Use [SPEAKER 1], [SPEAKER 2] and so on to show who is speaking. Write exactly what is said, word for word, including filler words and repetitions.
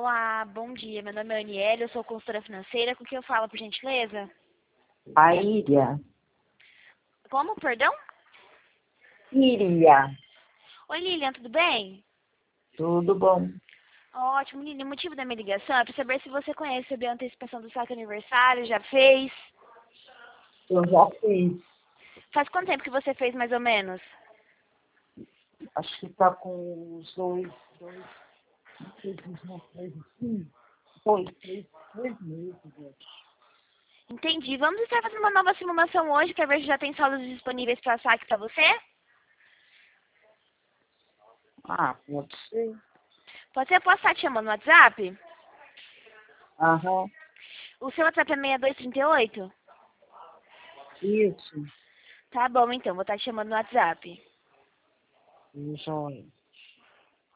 [SPEAKER 1] Olá, bom dia. Meu nome é Aniele, eu sou consultora financeira. Com quem eu falo, por gentileza?
[SPEAKER 2] A Íria.
[SPEAKER 1] Como, perdão?
[SPEAKER 2] Íria.
[SPEAKER 1] Oi, Lilian, tudo bem?
[SPEAKER 2] Tudo bom?
[SPEAKER 1] Ótimo, Lilian. O motivo da minha ligação é para saber se você conhece a antecipação do saque aniversário, já fez?
[SPEAKER 2] Eu já fiz.
[SPEAKER 1] Faz quanto tempo que você fez, mais ou menos?
[SPEAKER 2] Acho que tá com uns dois, dois, três, três, assim, dois, três, três meses, acho.
[SPEAKER 1] Entendi. Vamos estar fazendo uma nova simulação hoje para ver se já tem saldos disponíveis para saque para você?
[SPEAKER 2] Ah, pode ser.
[SPEAKER 1] Pode ser? Posso estar te chamando no WhatsApp?
[SPEAKER 2] Aham,
[SPEAKER 1] O seu WhatsApp é seis dois três oito?
[SPEAKER 2] isso.
[SPEAKER 1] Tá bom, então. Vou estar te chamando no WhatsApp.
[SPEAKER 2] Joia.